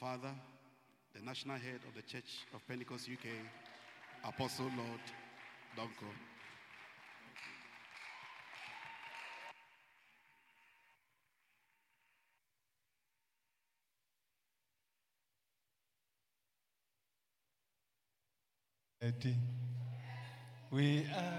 father, the national head of the Church of Pentecost UK, Apostle Lord Donko. We are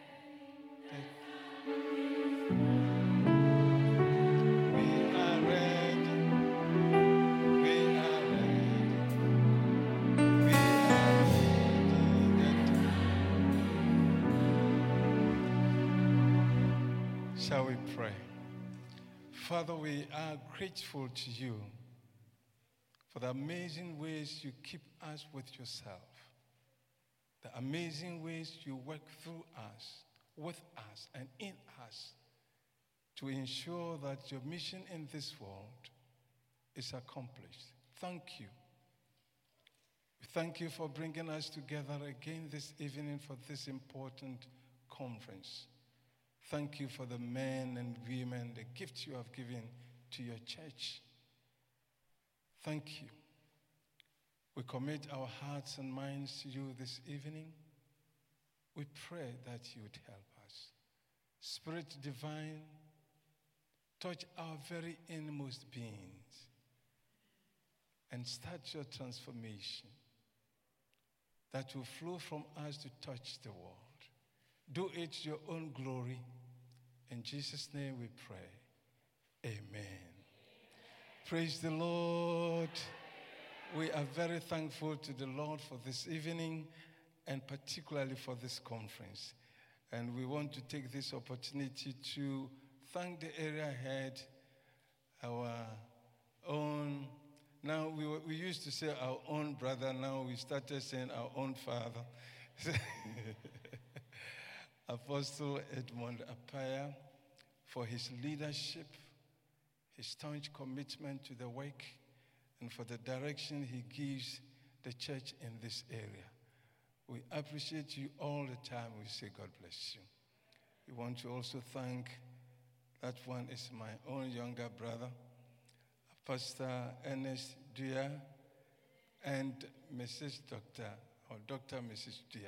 Shall we pray? Father, we are grateful to you for the amazing ways you keep us with yourself, the amazing ways you work through us, with us, and in us to ensure that your mission in this world is accomplished. Thank you. We thank you for bringing us together again this evening for this important conference. Thank you for the men and women, the gifts you have given to your church. Thank you. We commit our hearts and minds to you this evening. We pray that you would help us. Spirit divine, touch our very inmost beings and start your transformation that will flow from us to touch the world. Do it to your own glory. In Jesus' name we pray. Amen. Praise the Lord. We are very thankful to the Lord for this evening and particularly for this conference. And we want to take this opportunity to thank the area head, our own, now we used to say our own brother, now we started saying our own father. Apostle Edmund Apaya, for his leadership, his staunch commitment to the work, and for the direction he gives the church in this area. We appreciate you all the time. We say God bless you. We want to also thank, that one is my own younger brother, Pastor Ernest Dua, and Mrs. Dr. or Dr. Mrs. Dua.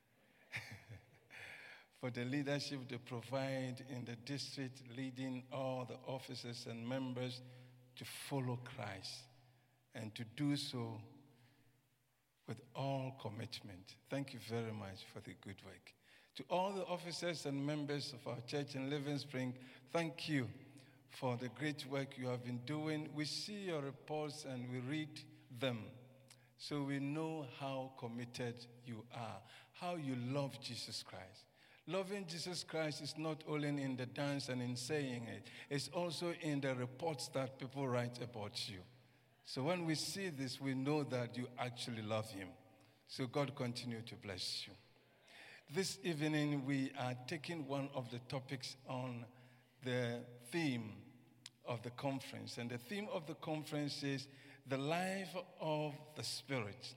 For the leadership they provide in the district, leading all the officers and members to follow Christ and to do so with all commitment. Thank you very much for the good work. To all the officers and members of our church in Living Spring, thank you for the great work you have been doing. We see your reports and we read them, so we know how committed you are, how you love Jesus Christ. Loving Jesus Christ is not only in the dance and in saying it, it's also in the reports that people write about you. So when we see this, we know that you actually love him. So God continue to bless you. This evening, we are taking one of the topics on the theme of the conference. And the theme of the conference is the life of the Spirit.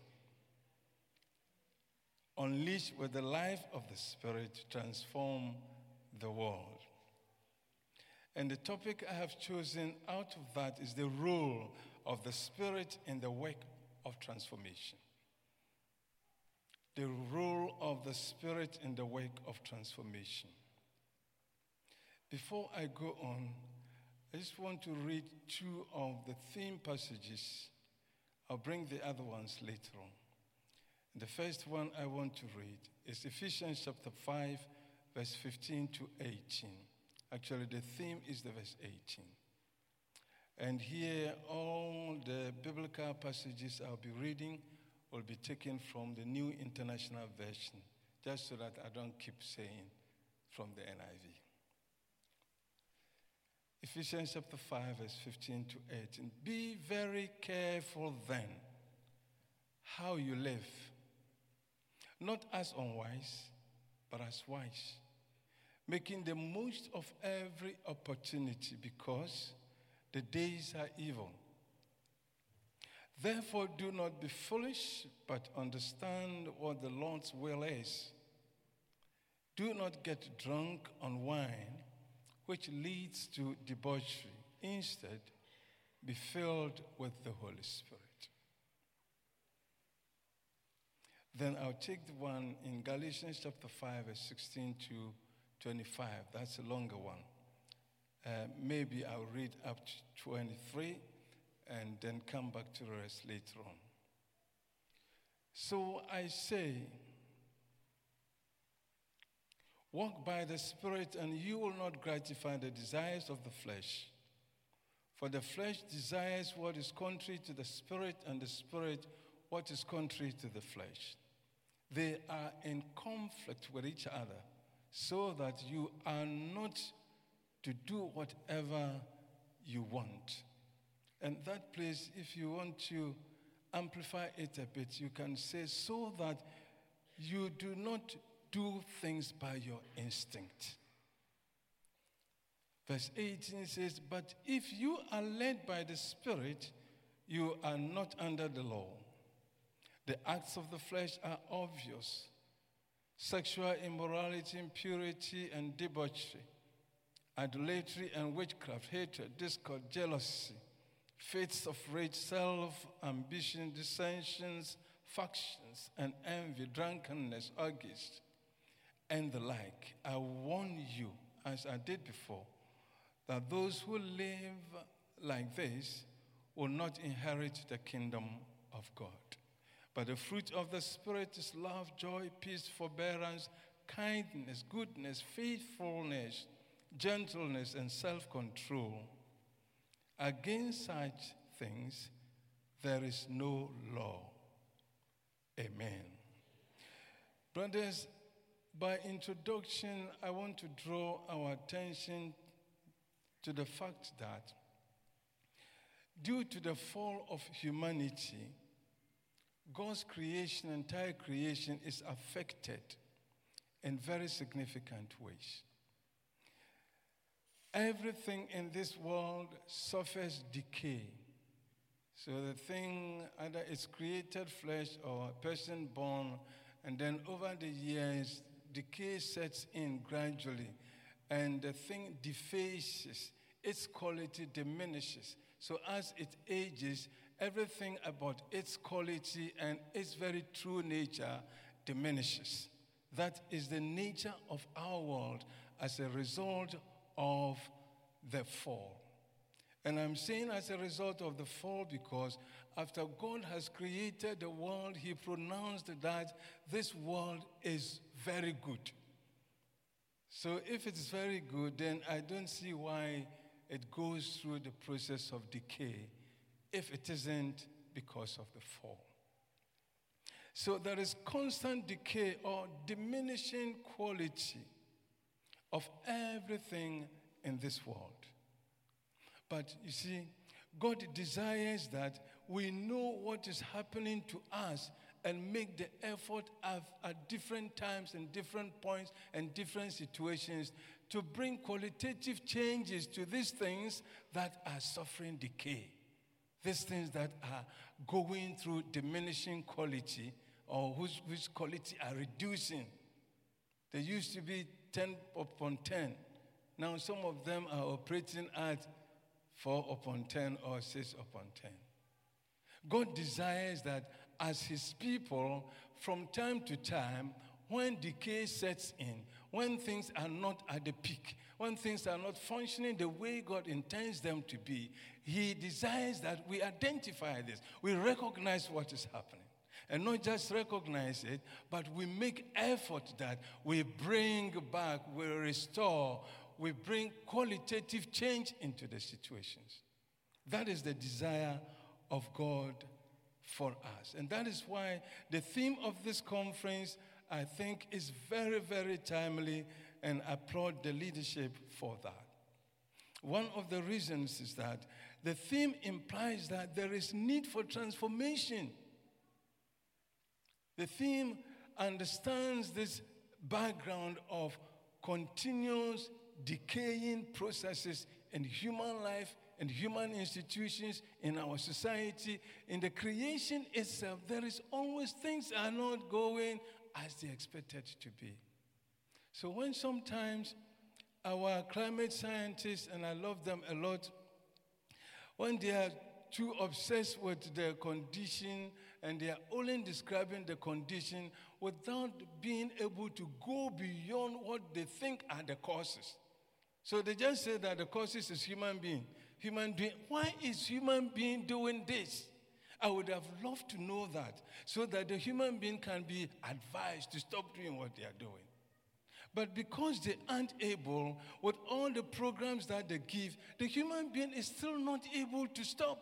Unleash with the life of the Spirit to transform the world. And the topic I have chosen out of that is the role of the Spirit in the work of transformation. The role of the Spirit in the work of transformation. Before I go on, I just want to read two of the theme passages. I'll bring the other ones later on. The first one I want to read is Ephesians chapter 5, verse 15 to 18. Actually, the theme is the verse 18. And here, all the biblical passages I'll be reading will be taken from the New International Version, just so that I don't keep saying from the NIV. Ephesians chapter 5, verse 15 to 18. Be very careful then how you live, not as unwise, but as wise, making the most of every opportunity because the days are evil. Therefore, do not be foolish, but understand what the Lord's will is. Do not get drunk on wine, which leads to debauchery. Instead, be filled with the Holy Spirit. Then I'll take the one in Galatians chapter 5, verse 16 to 25. That's a longer one. Maybe I'll read up to 23 and then come back to the rest later on. So I say, walk by the Spirit, and you will not gratify the desires of the flesh. For the flesh desires what is contrary to the Spirit, and the Spirit what is contrary to the flesh. They are in conflict with each other, so that you are not to do whatever you want. And that place, if you want to amplify it a bit, you can say, so that you do not do things by your instinct. Verse 18 says, but if you are led by the Spirit, you are not under the law. The acts of the flesh are obvious: sexual immorality, impurity, and debauchery, idolatry and witchcraft, hatred, discord, jealousy, fits of rage, self-ambition, dissensions, factions, and envy, drunkenness, orgies, and the like. I warn you, as I did before, that those who live like this will not inherit the kingdom of God. But the fruit of the Spirit is love, joy, peace, forbearance, kindness, goodness, faithfulness, gentleness, and self-control. Against such things there is no law. Amen. Brothers, by introduction, I want to draw our attention to the fact that due to the fall of humanity, God's creation, entire creation, is affected in very significant ways. Everything in this world suffers decay. So the thing, either it's created flesh or a person born, and then over the years, decay sets in gradually, and the thing defaces, its quality diminishes. So as it ages, everything about its quality and its very true nature diminishes. That is the nature of our world as a result of the fall. And I'm saying as a result of the fall because after God has created the world, he pronounced that this world is very good. So if it's very good, then I don't see why it goes through the process of decay if it isn't because of the fall. So there is constant decay or diminishing quality of everything in this world. But you see, God desires that we know what is happening to us and make the effort at different times and different points and different situations to bring qualitative changes to these things that are suffering decay. These things that are going through diminishing quality or whose quality are reducing. They used to be 10 upon 10. Now some of them are operating at 4 upon 10 or 6 upon 10. God desires that as his people, from time to time, when decay sets in, when things are not at the peak, when things are not functioning the way God intends them to be, he desires that we identify this. We recognize what is happening. And not just recognize it, but we make effort that we bring back, we restore, we bring qualitative change into the situations. That is the desire of God for us. And that is why the theme of this conference, I think, is very, very timely, and I applaud the leadership for that. One of the reasons is that the theme implies that there is need for transformation. The theme understands this background of continuous decaying processes in human life, in human institutions, in our society, in the creation itself. There is always things are not going as they expected to be. So when sometimes our climate scientists, and I love them a lot, when they are too obsessed with their condition, and they are only describing the condition without being able to go beyond what they think are the causes. So they just say that the causes is human being. Human being. Why is human being doing this? I would have loved to know that, so that the human being can be advised to stop doing what they are doing. But because they aren't able, with all the programs that they give, the human being is still not able to stop.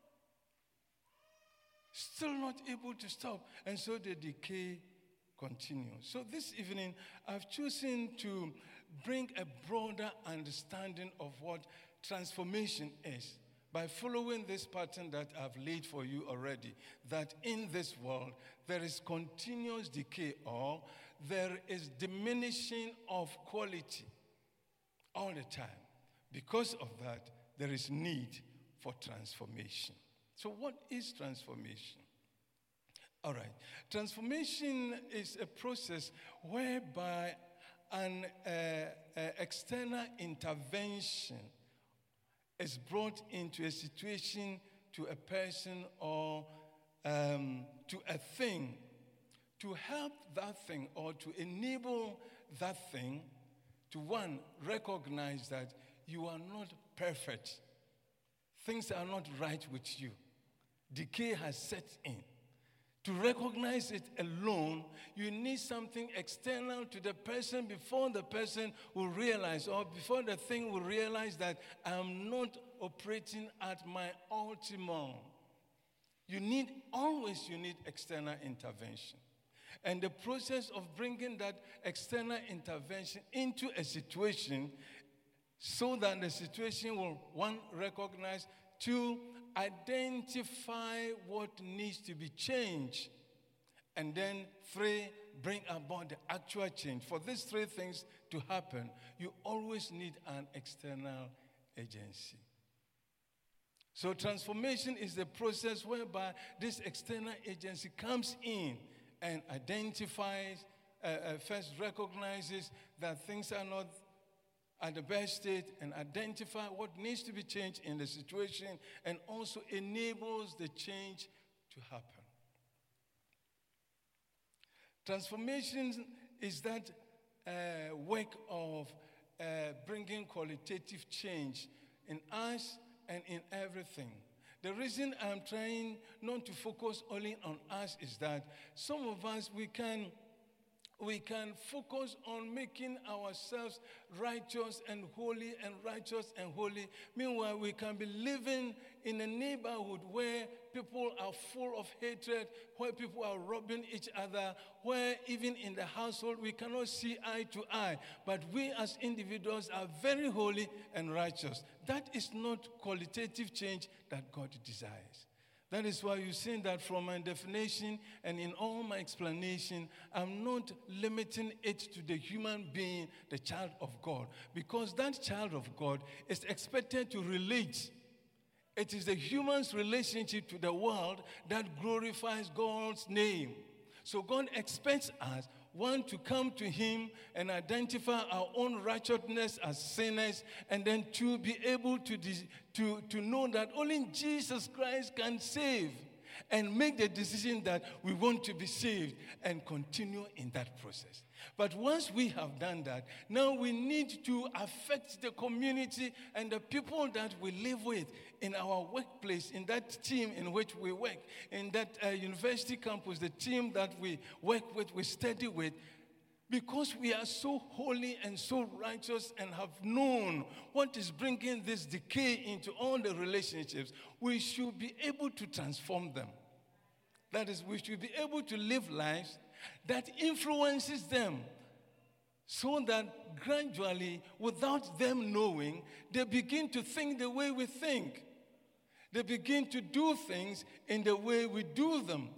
Still not able to stop. And so the decay continues. So this evening, I've chosen to bring a broader understanding of what transformation is by following this pattern that I've laid for you already, that in this world there is continuous decay, or there is diminishing of quality all the time. Because of that, there is need for transformation. So what is transformation? All right. Transformation is a process whereby an external intervention is brought into a situation, to a person, or to a thing, to help that thing or to enable that thing to, one, recognize that you are not perfect. Things are not right with you. Decay has set in. To recognize it alone, you need something external to the person before the person will realize, or before the thing will realize, that I'm not operating at my optimum. You need external intervention. And the process of bringing that external intervention into a situation so that the situation will, one, recognize, two, identify what needs to be changed, and then three, bring about the actual change. For these three things to happen, you always need an external agency. So transformation is the process whereby this external agency comes in and identifies, first recognizes that things are not at the best state, and identify what needs to be changed in the situation, and also enables the change to happen. Transformation is that work of bringing qualitative change in us and in everything. The reason I'm trying not to focus only on us is that some of us, we can focus on making ourselves righteous and holy and righteous and holy. Meanwhile, we can be living in a neighborhood where people are full of hatred, where people are robbing each other, where even in the household we cannot see eye to eye. But we as individuals are very holy and righteous. That is not qualitative change that God desires. That is why you see that from my definition and in all my explanation, I'm not limiting it to the human being, the child of God, because that child of God is expected to relate. It is the human's relationship to the world that glorifies God's name. So God expects us, one, to come to him and identify our own righteousness as sinners, and then two, be able to know that only Jesus Christ can save, and make the decision that we want to be saved and continue in that process. But once we have done that, now we need to affect the community and the people that we live with in our workplace, in that team in which we work, in that university campus, the team that we work with, we study with. Because we are so holy and so righteous and have known what is bringing this decay into all the relationships, we should be able to transform them. That is, we should be able to live lives that influences them, so that gradually, without them knowing, they begin to think the way we think. They begin to do things in the way we do them.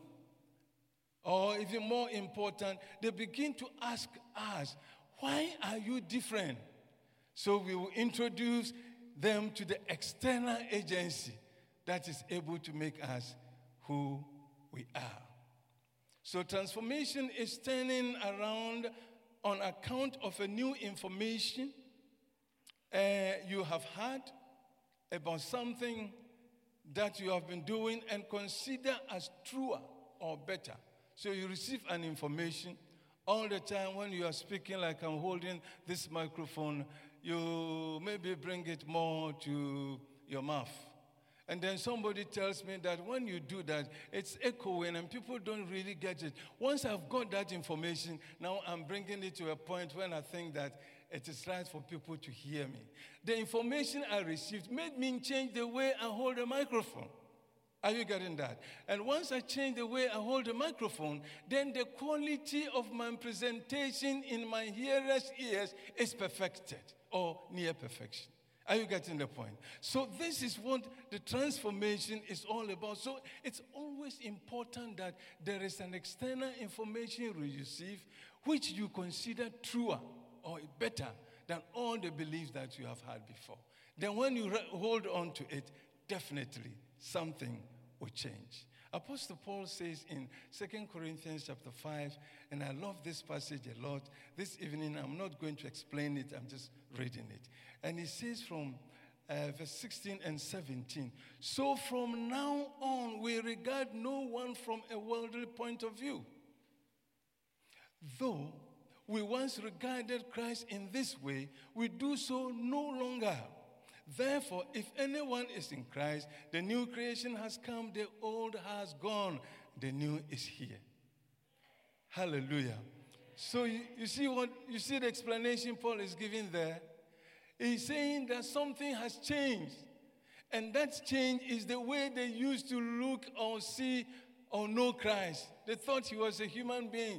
Or even more important, they begin to ask us, why are you different? So we will introduce them to the external agency that is able to make us who we are. So transformation is turning around on account of a new information you have had about something that you have been doing and consider as truer or better. So you receive an information all the time when you are speaking, like I'm holding this microphone, you maybe bring it more to your mouth. And then somebody tells me that when you do that, it's echoing and people don't really get it. Once I've got that information, now I'm bringing it to a point when I think that it is right for people to hear me. The information I received made me change the way I hold a microphone. Are you getting that? And once I change the way I hold the microphone, then the quality of my presentation in my hearers' ears is perfected or near perfection. Are you getting the point? So this is what the transformation is all about. So it's always important that there is an external information you receive which you consider truer or better than all the beliefs that you have had before. Then when you hold on to it, definitely something will change. Apostle Paul says in 2 Corinthians chapter 5, and I love this passage a lot. This evening, I'm not going to explain it, I'm just reading it. And he says from verse 16 and 17, so from now on, we regard no one from a worldly point of view. Though we once regarded Christ in this way, we do so no longer. Therefore, if anyone is in Christ, the new creation has come, the old has gone, the new is here. Hallelujah. So you see the explanation Paul is giving there? He's saying that something has changed. And that change is the way they used to look or see or know Christ. They thought he was a human being,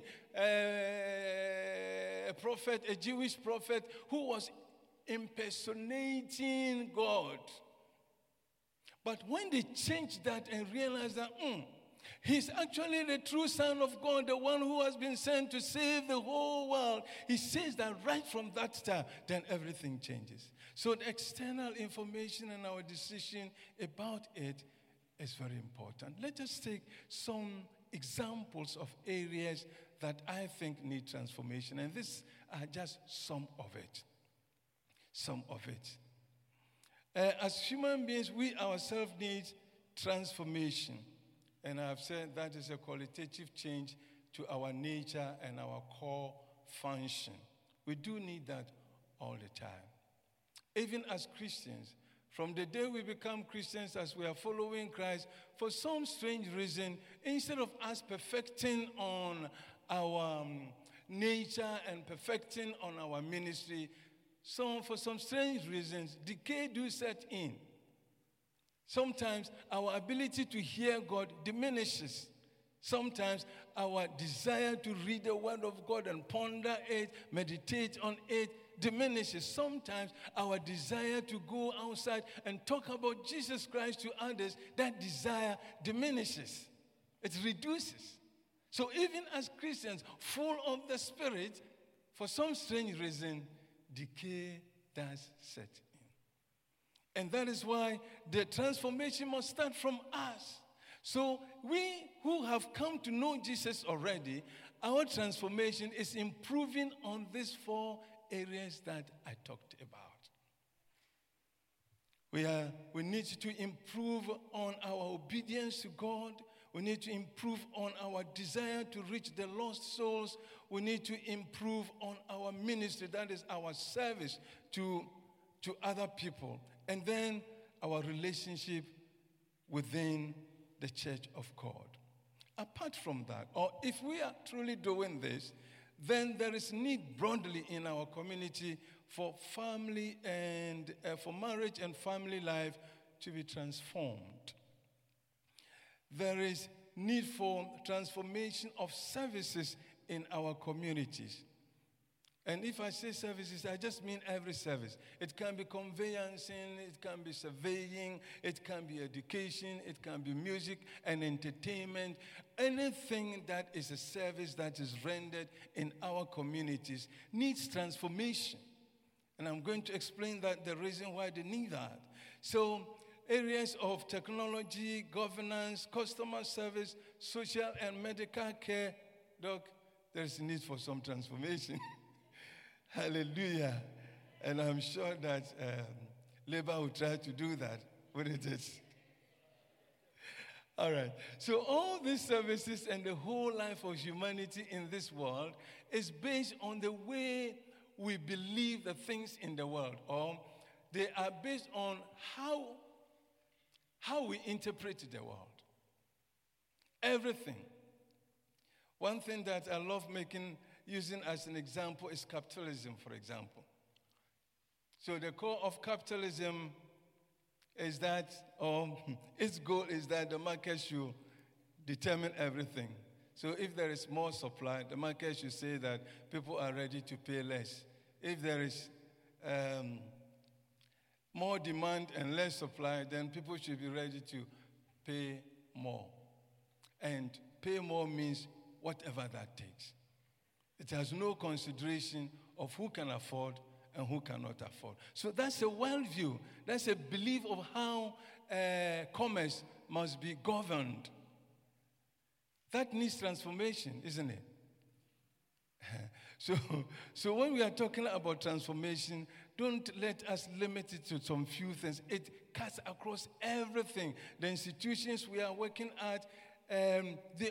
a prophet, a Jewish prophet who was impersonating God. But when they changed that and realized that he's actually the true Son of God, the one who has been sent to save the whole world, he says that right from that time, then everything changes. So the external information and our decision about it is very important. Let us take some examples of areas that I think need transformation, and these are just some of it. Some of it. As human beings, we ourselves need transformation. And I've said that is a qualitative change to our nature and our core function. We do need that all the time. Even as Christians, from the day we become Christians, as we are following Christ, for some strange reason, instead of us perfecting on our nature and perfecting on our ministry, so for some strange reasons, decay do set in. Sometimes our ability to hear God diminishes. Sometimes our desire to read the Word of God and ponder it, meditate on it, diminishes. Sometimes our desire to go outside and talk about Jesus Christ to others, that desire diminishes. It reduces. So even as Christians, full of the Spirit, for some strange reason, decay does set in. And that is why the transformation must start from us. So we who have come to know Jesus already, our transformation is improving on these 4 areas that I talked about. We need to improve on our obedience to God. We need to improve on our desire to reach the lost souls. We need to improve on our ministry, that is our service to other people. And then our relationship within the church of God. Apart from that, or if we are truly doing this, then there is need broadly in our community for family and for marriage and family life to be transformed. There is need for transformation of services in our communities. And if I say services, I just mean every service. It can be conveyancing, it can be surveying, it can be education, it can be music and entertainment. Anything that is a service that is rendered in our communities needs transformation. And I'm going to explain that the reason why they need that. So areas of technology, governance, customer service, social and medical care, Doc, there's a need for some transformation. Hallelujah. And I'm sure that Labour will try to do that, wouldn't it? All right. So all these services and the whole life of humanity in this world is based on the way we believe the things in the world, or they are based on how we interpret the world. Everything. One thing that I love using as an example is capitalism, for example. So the core of capitalism is that, or its goal is that the market should determine everything. So if there is more supply, the market should say that people are ready to pay less. If there is more demand and less supply, then people should be ready to pay more. And pay more means whatever that takes. It has no consideration of who can afford and who cannot afford. So that's a worldview. That's a belief of how commerce must be governed. That needs transformation, isn't it? So when we are talking about transformation, don't let us limit it to some few things. It cuts across everything. The institutions we are working at, they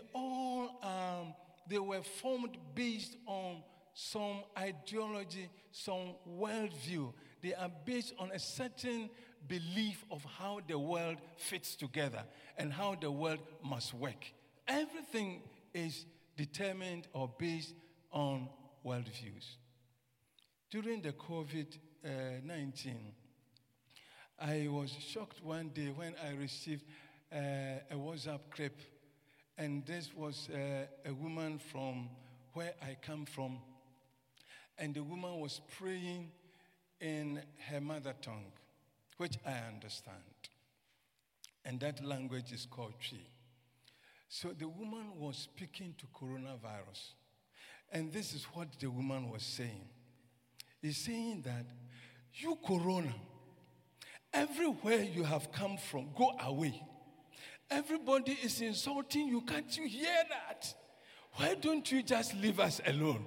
were formed based on some ideology, some worldview. They are based on a certain belief of how the world fits together and how the world must work. Everything is determined or based on worldviews. During the COVID-19, I was shocked one day when I received a WhatsApp clip, and this was a woman from where I come from, and the woman was praying in her mother tongue, which I understand. And that language is called Twi. So the woman was speaking to coronavirus. And this is what the woman was saying. He's saying that, you corona, everywhere you have come from, go away. Everybody is insulting you. Can't you hear that? Why don't you just leave us alone?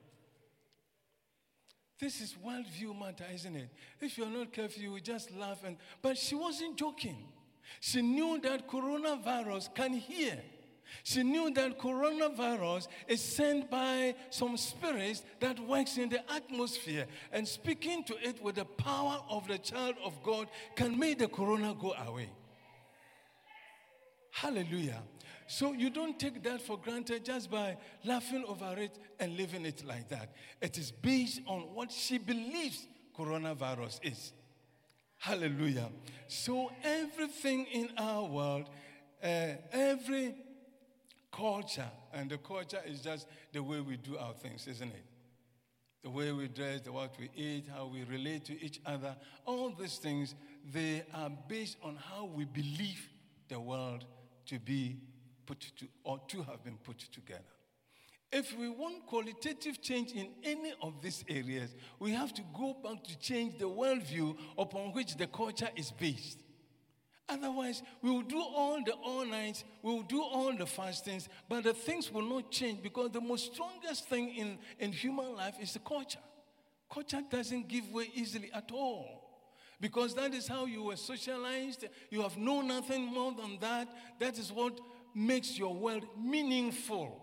This is worldview matter, isn't it? If you're not careful, you will just laugh. But she wasn't joking. She knew that coronavirus can hear. She knew that coronavirus is sent by some spirits that works in the atmosphere. And speaking to it with the power of the child of God can make the corona go away. Hallelujah. So you don't take that for granted just by laughing over it and leaving it like that. It is based on what she believes coronavirus is. Hallelujah. So everything in our world, every culture, and the culture is just the way we do our things, isn't it? The way we dress, what we eat, how we relate to each other, all these things, they are based on how we believe the world to be to have been put together. If we want qualitative change in any of these areas, we have to go back to change the worldview upon which the culture is based. Otherwise, we will do all the all-nights, we will do all the fastings, but the things will not change because the most strongest thing in human life is the culture. Culture doesn't give way easily at all. Because that is how you were socialized. You have known nothing more than that. That is what makes your world meaningful.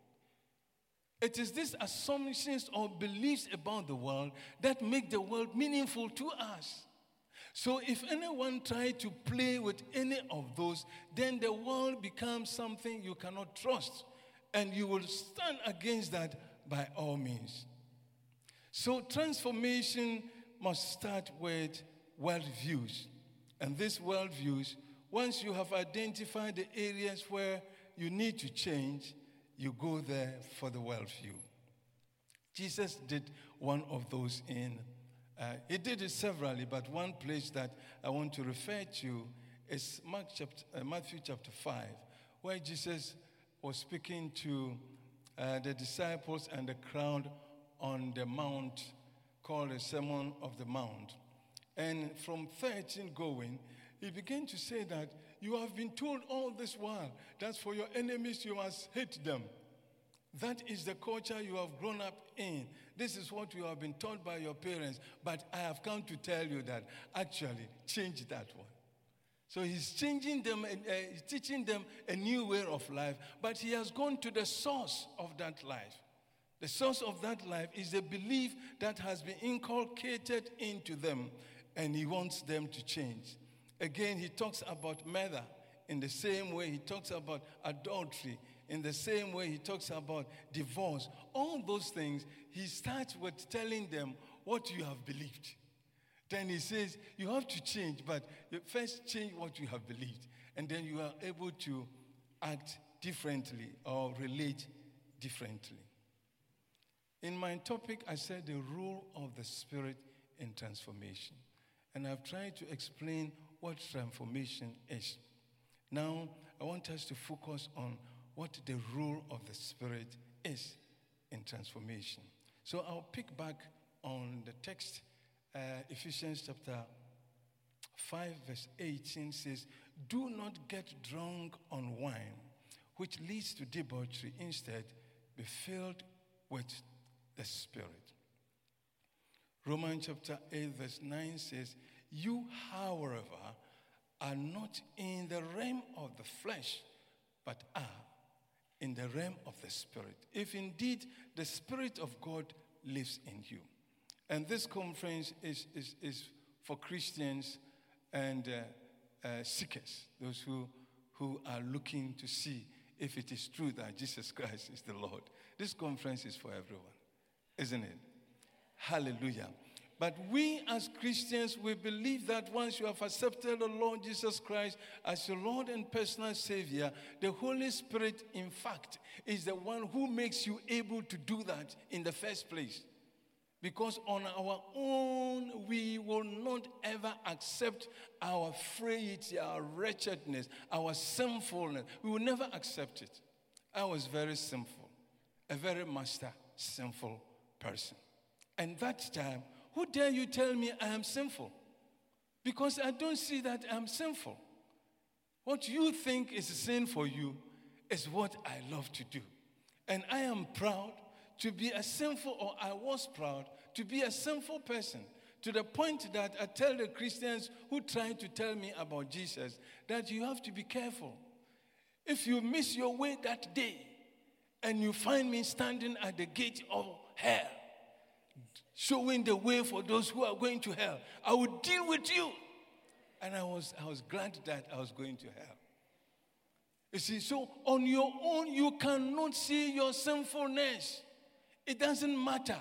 It is these assumptions or beliefs about the world that make the world meaningful to us. So if anyone tries to play with any of those, then the world becomes something you cannot trust. And you will stand against that by all means. So transformation must start with worldviews. And these worldviews, once you have identified the areas where you need to change, you go there for the worldview. Jesus did one of those he did it severally, but one place that I want to refer to is Matthew chapter 5, where Jesus was speaking to the disciples and the crowd on the mount called the Sermon of the Mount. And from 13 going, he began to say that you have been told all this while that for your enemies you must hate them. That is the culture you have grown up in. This is what you have been taught by your parents. But I have come to tell you that actually change that one. So he's changing them, he's teaching them a new way of life, but he has gone to the source of that life. The source of that life is a belief that has been inculcated into them, and he wants them to change. Again, he talks about murder in the same way he talks about adultery, in the same way he talks about divorce. All those things, he starts with telling them what you have believed. Then he says, you have to change, but you first change what you have believed. And then you are able to act differently or relate differently. In my topic, I said the role of the Spirit in transformation. And I've tried to explain what transformation is. Now, I want us to focus on what the role of the Spirit is in transformation. So I'll pick back on the text. Ephesians chapter 5 verse 18 says, do not get drunk on wine, which leads to debauchery. Instead, be filled with the Spirit. Romans chapter 8 verse 9 says, you, however, are not in the realm of the flesh, but are in the realm of the Spirit, if indeed the Spirit of God lives in you. And this conference is for Christians and seekers, those who are looking to see if it is true that Jesus Christ is the Lord. This conference is for everyone, isn't it? Hallelujah. But we as Christians, we believe that once you have accepted the Lord Jesus Christ as your Lord and personal Savior, the Holy Spirit, in fact, is the one who makes you able to do that in the first place. Because on our own, we will not ever accept our frailty, our wretchedness, our sinfulness. We will never accept it. I was very sinful, a very master sinful person. And that time, who dare you tell me I am sinful? Because I don't see that I'm sinful. What you think is a sin for you is what I love to do. And I am proud to be a sinful, or I was proud to be a sinful person, to the point that I tell the Christians who try to tell me about Jesus that you have to be careful. If you miss your way that day and you find me standing at the gate of hell, showing the way for those who are going to hell, I will deal with you. And I was glad that I was going to hell. You see, so on your own, you cannot see your sinfulness. It doesn't matter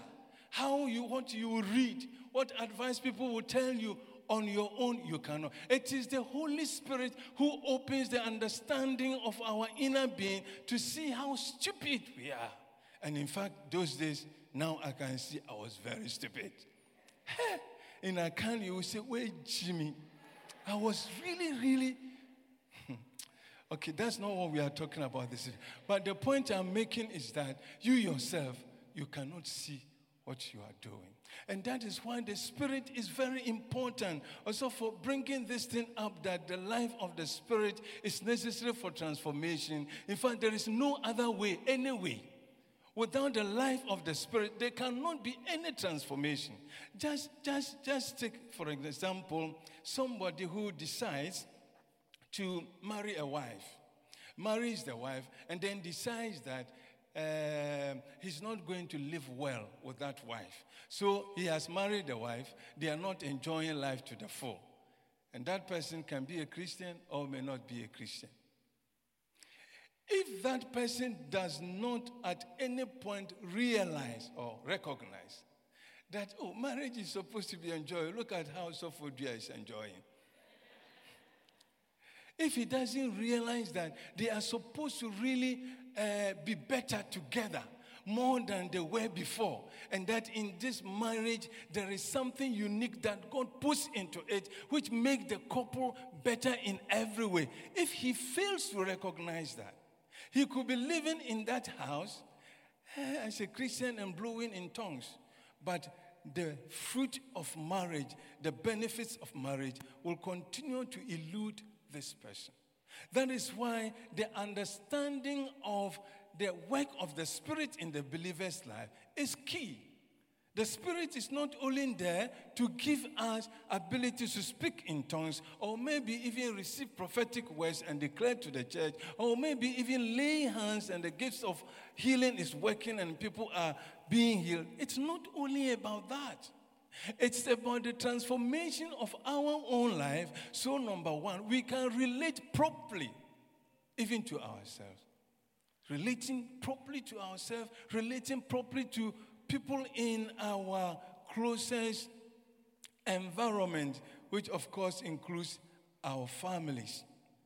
what you read, what advice people will tell you. On your own, you cannot. It is the Holy Spirit who opens the understanding of our inner being to see how stupid we are. And in fact, those days, now I can see I was very stupid. In Akan, you will say, wait, Jimmy, I was really okay, that's not what we are talking about this. But the point I'm making is that you yourself, you cannot see what you are doing. And that is why the Spirit is very important. Also for bringing this thing up, that the life of the Spirit is necessary for transformation. In fact, there is no other way, any way. Without the life of the Spirit, there cannot be any transformation. Just take, for example, somebody who decides to marry a wife, marries the wife, and then decides that he's not going to live well with that wife. So he has married the wife. They are not enjoying life to the full. And that person can be a Christian or may not be a Christian. If that person does not at any point realize or recognize that, marriage is supposed to be enjoyed. Look at how Sophodia is enjoying. If he doesn't realize that they are supposed to really be better together, more than they were before, and that in this marriage there is something unique that God puts into it which makes the couple better in every way. If he fails to recognize that, he could be living in that house as a Christian and blowing in tongues, but the fruit of marriage, the benefits of marriage will continue to elude this person. That is why the understanding of the work of the Spirit in the believer's life is key. The Spirit is not only there to give us ability to speak in tongues, or maybe even receive prophetic words and declare to the church, or maybe even lay hands and the gifts of healing is working and people are being healed. It's not only about that. It's about the transformation of our own life. So number one, we can relate properly even to ourselves. Relating properly to ourselves, relating properly to people in our closest environment, which of course includes our families.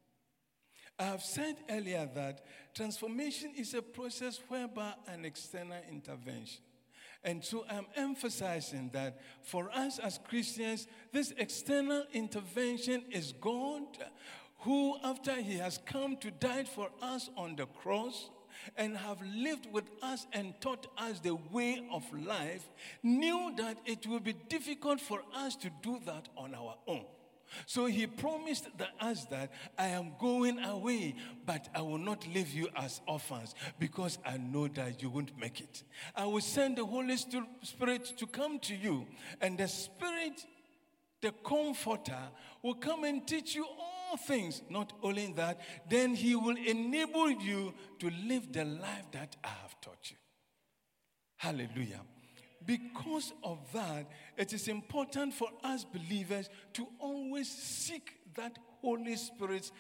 I have said earlier that transformation is a process whereby an external intervention. And so I'm emphasizing that for us as Christians, this external intervention is God, who after he has come to die for us on the cross, and have lived with us and taught us the way of life, knew that it would be difficult for us to do that on our own. So he promised us that I am going away, but I will not leave you as orphans because I know that you won't make it. I will send the Holy Spirit to come to you, and the Spirit, the Comforter, will come and teach you all things. Not only that, then he will enable you to live the life that I have taught you. Hallelujah. Because of that, it is important for us believers to always seek that Holy Spirit's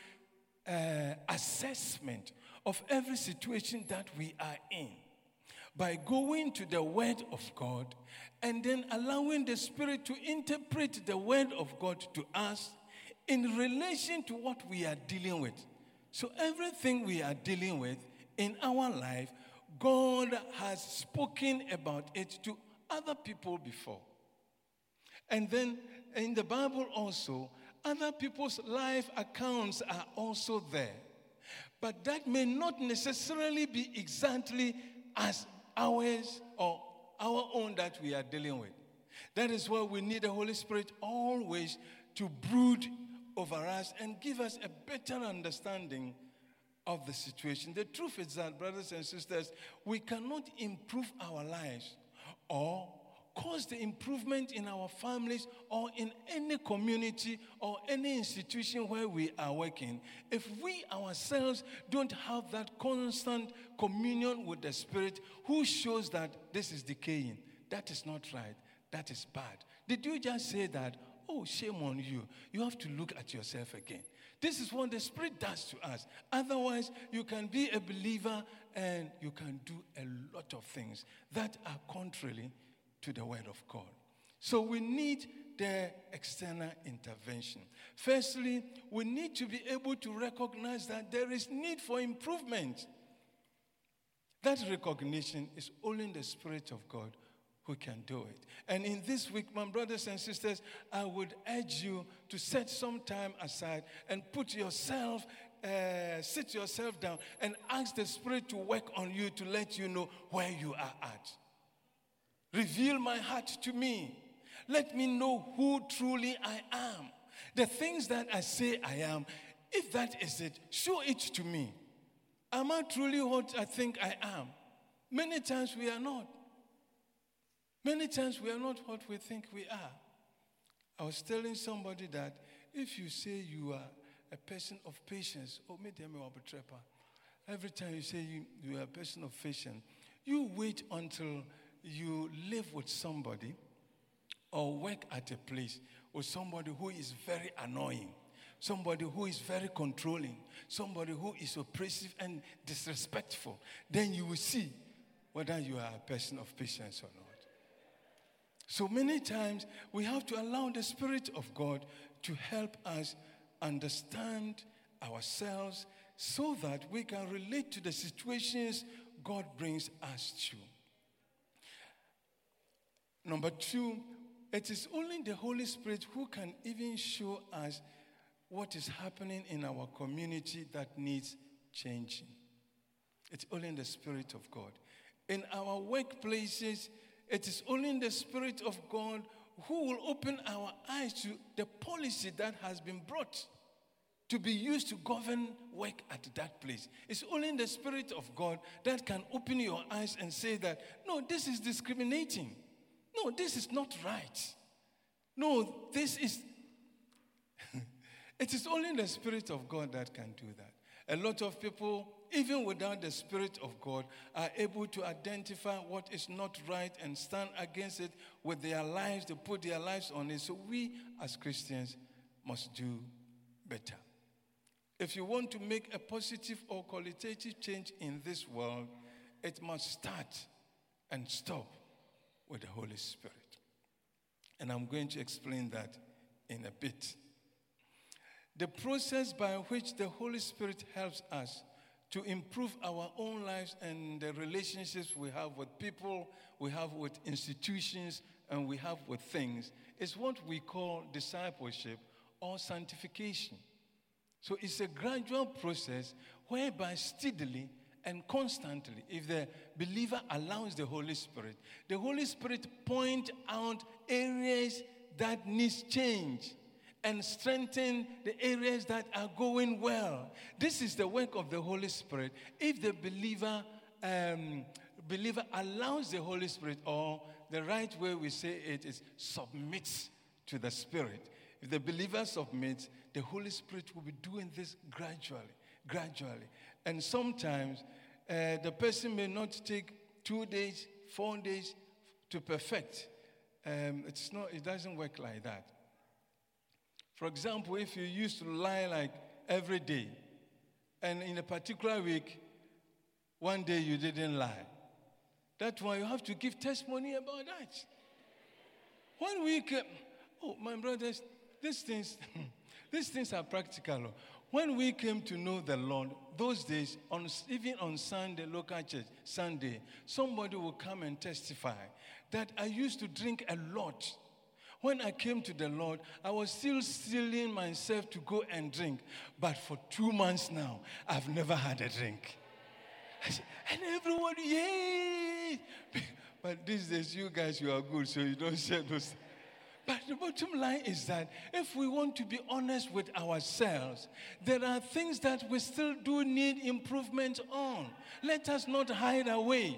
assessment of every situation that we are in, by going to the Word of God and then allowing the Spirit to interpret the Word of God to us in relation to what we are dealing with. So everything we are dealing with in our life, God has spoken about it to other people before. And then in the Bible also, other people's life accounts are also there. But that may not necessarily be exactly as ours or our own that we are dealing with. That is why we need the Holy Spirit always to brood over us and give us a better understanding of the situation. The truth is that, brothers and sisters, we cannot improve our lives or cause the improvement in our families or in any community or any institution where we are working if we ourselves don't have that constant communion with the Spirit, who shows that this is decaying, that is not right, that is bad. Did you just say that? Oh, shame on you. You have to look at yourself again. This is what the Spirit does to us. Otherwise, you can be a believer and you can do a lot of things that are contrary to the Word of God. So we need the external intervention. Firstly, we need to be able to recognize that there is need for improvement. That recognition is only in the Spirit of God who can do it. And in this week, my brothers and sisters, I would urge you to set some time aside and sit yourself down and ask the Spirit to work on you to let you know where you are at. Reveal my heart to me. Let me know who truly I am. The things that I say I am, if that is it, show it to me. Am I truly what I think I am? Many times we are not. Many times we are not what we think we are. I was telling somebody that if you say you are a person of patience, every time you say you are a person of patience, you wait until you live with somebody or work at a place with somebody who is very annoying, somebody who is very controlling, somebody who is oppressive and disrespectful. Then you will see whether you are a person of patience or not. So many times we have to allow the Spirit of God to help us understand ourselves so that we can relate to the situations God brings us to. Number two, it is only the Holy Spirit who can even show us what is happening in our community that needs changing. It's only in the Spirit of God. In our workplaces, it is only the Spirit of God who will open our eyes to the policy that has been brought to be used to govern work at that place. It's only the Spirit of God that can open your eyes and say that, no, this is discriminating. no, this is not right. No, this is, it is only the Spirit of God that can do that. A lot of people, even without the Spirit of God, are able to identify what is not right and stand against it with their lives, to put their lives on it. So we as Christians must do better. If you want to make a positive or qualitative change in this world, it must start and stop with the Holy Spirit. And I'm going to explain that in a bit. The process by which the Holy Spirit helps us to improve our own lives and the relationships we have with people, we have with institutions, and we have with things is what we call discipleship or sanctification. So it's a gradual process whereby steadily and constantly, if the believer allows the Holy Spirit point out areas that needs change and strengthen the areas that are going well. This is the work of the Holy Spirit. If the believer allows the Holy Spirit, or the right way we say it is submits to the Spirit. If the believer submits, the Holy Spirit will be doing this gradually. And sometimes the person may not take 2 days, 4 days to perfect. It doesn't work like that. For example, if you used to lie like every day, and in a particular week, one day you didn't lie, that's why you have to give testimony about that. 1 week, my brothers, these things are practical. When we came to know the Lord, those days, even on Sunday, local church, Sunday, somebody will come and testify that I used to drink a lot. When I came to the Lord, I was still stealing myself to go and drink. But for 2 months now, I've never had a drink. And everyone, yay! But these days, you guys, you are good, so you don't share those. But the bottom line is that if we want to be honest with ourselves, there are things that we still do need improvement on. Let us not hide away.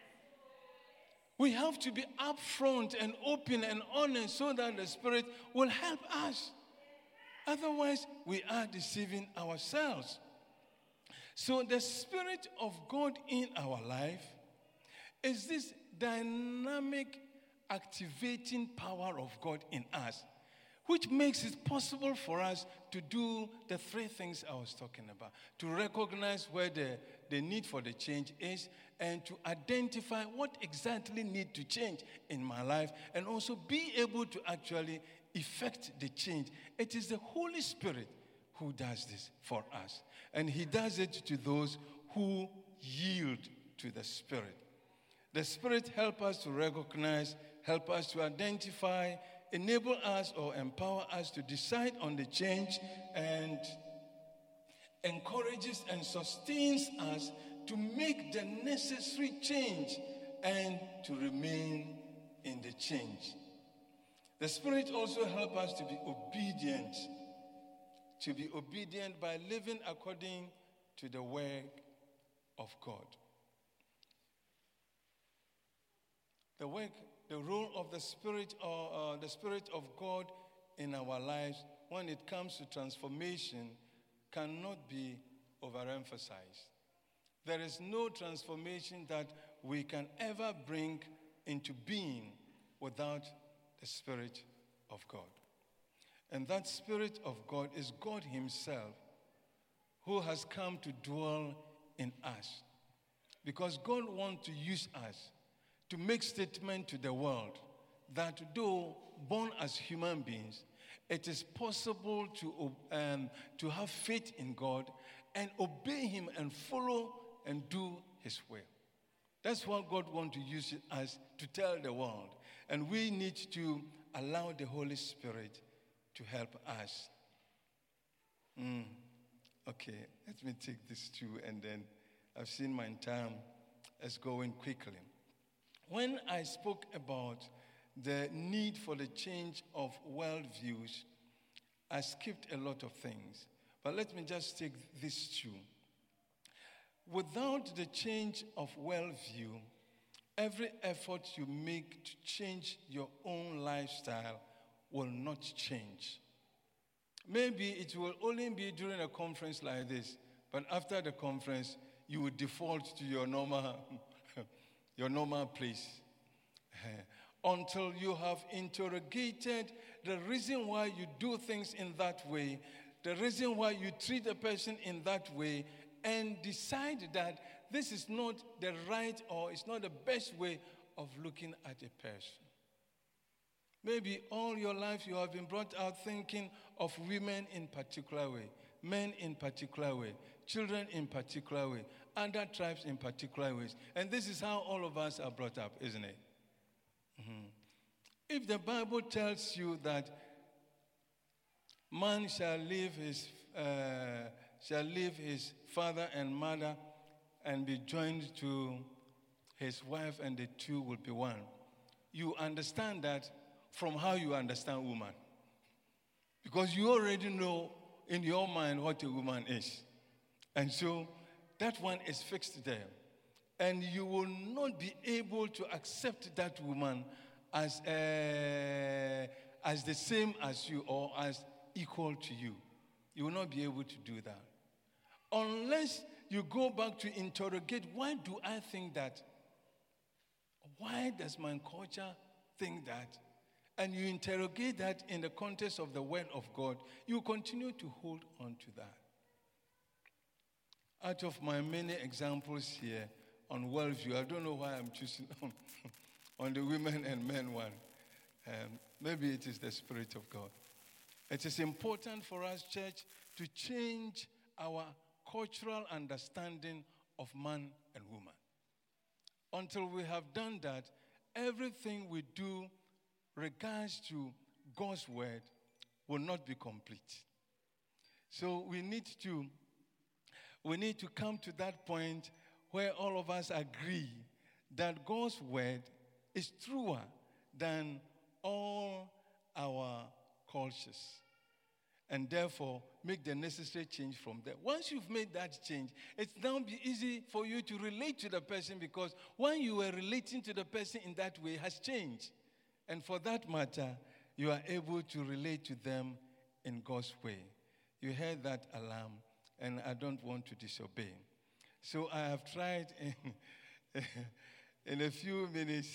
We have to be upfront and open and honest so that the Spirit will help us. Otherwise, we are deceiving ourselves. So the Spirit of God in our life is this dynamic activating power of God in us, which makes it possible for us to do the 3 things I was talking about. To recognize where the need for the change is, and to identify what exactly needs to change in my life, and also be able to actually effect the change. It is the Holy Spirit who does this for us. And he does it to those who yield to the Spirit. The Spirit helps us to recognize, help us to identify, enable us or empower us to decide on the change, and encourages and sustains us to make the necessary change and to remain in the change. The Spirit also helps us to be obedient by living according to the word of God. The role of the Spirit or the Spirit of God in our lives when it comes to transformation cannot be overemphasized. There is no transformation that we can ever bring into being without the Spirit of God. And that Spirit of God is God himself, who has come to dwell in us. Because God wants to use us to make statement to the world that though born as human beings, it is possible to have faith in God and obey him and follow and do his will. That's what God wants to use us to tell the world. And we need to allow the Holy Spirit to help us. Okay, let me take this too, and then I've seen my time is going quickly. When I spoke about the need for the change of worldviews, I skipped a lot of things. But let me just take these two. Without the change of worldview, every effort you make to change your own lifestyle will not change. Maybe it will only be during a conference like this, but after the conference, you will default to your normal place. Until you have interrogated the reason why you do things in that way, the reason why you treat a person in that way, and decide that this is not the right or it's not the best way of looking at a person. Maybe all your life you have been brought out thinking of women in particular way, men in particular way, children in particular way, other tribes in particular ways. And this is how all of us are brought up, isn't it? Mm-hmm. If the Bible tells you that man shall leave his father and mother and be joined to his wife, and the two will be one, you understand that from how you understand woman. Because you already know in your mind what a woman is. And so that one is fixed there. And you will not be able to accept that woman as the same as you or as equal to you. You will not be able to do that. Unless you go back to interrogate, why do I think that? Why does my culture think that? And you interrogate that in the context of the Word of God, you continue to hold on to that. Out of my many examples here on worldview, I don't know why I'm choosing on the women and men one. Maybe it is the Spirit of God. It is important for us, church, to change our cultural understanding of man and woman. Until we have done that, everything we do regards to God's word will not be complete. So we need to come to that point where all of us agree that God's word is truer than all our cultures, and therefore make the necessary change from there. Once you've made that change, it's now be easy for you to relate to the person, because when you were relating to the person in that way has changed. And for that matter, you are able to relate to them in God's way. You heard that alarm, and I don't want to disobey. So I have tried in a few minutes,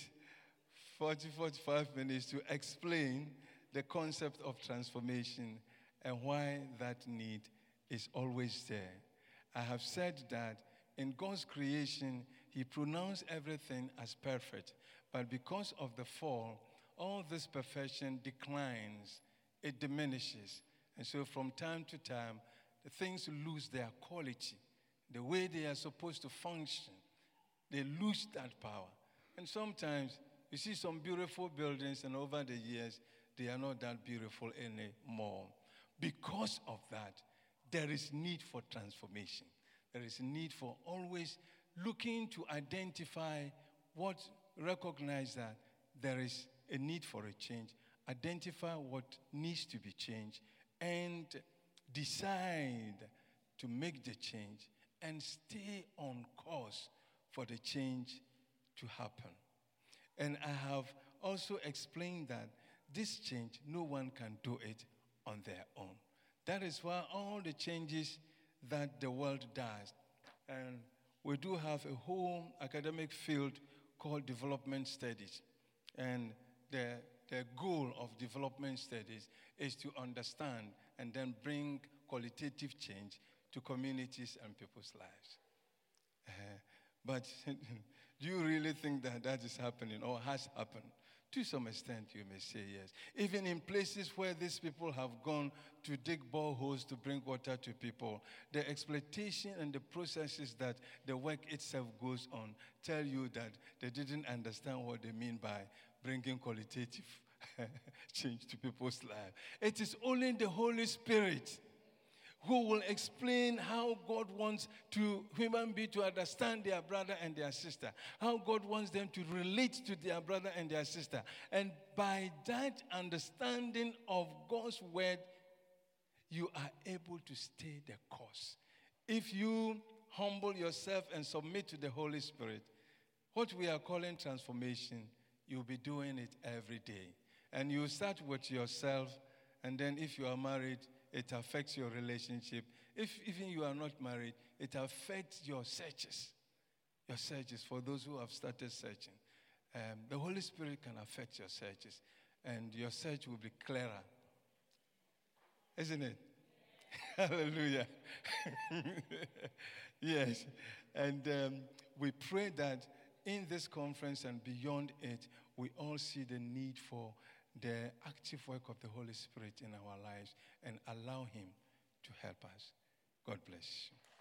45 minutes, to explain the concept of transformation and why that need is always there. I have said that in God's creation, He pronounced everything as perfect. But because of the fall, all this perfection declines, it diminishes. And so from time to time, the things lose their quality, the way they are supposed to function. They lose that power. And sometimes you see some beautiful buildings, and over the years, they are not that beautiful anymore. Because of that, there is need for transformation. There is need for always looking to identify recognize that there is a need for a change, identify what needs to be changed, and decide to make the change and stay on course for the change to happen. And I have also explained that this change, no one can do it on their own. That is why all the changes that the world does, and we do have a whole academic field called development studies. And the goal of development studies is to understand and then bring qualitative change to communities and people's lives. But do you really think that that is happening or has happened? To some extent, you may say yes. Even in places where these people have gone to dig boreholes to bring water to people, the exploitation and the processes that the work itself goes on tell you that they didn't understand what they mean by bringing qualitative change to people's lives. It is only the Holy Spirit who will explain how God wants human beings to understand their brother and their sister, how God wants them to relate to their brother and their sister. And by that understanding of God's word, you are able to stay the course. If you humble yourself and submit to the Holy Spirit, What we are calling transformation, you'll be doing it every day. And you start with yourself, and then if you are married, it affects your relationship. If even you are not married, it affects your searches. Your searches, for those who have started searching. The Holy Spirit can affect your searches, and your search will be clearer. Isn't it? Hallelujah. Yes. And we pray that in this conference and beyond it, we all see the need for the active work of the Holy Spirit in our lives and allow Him to help us. God bless you.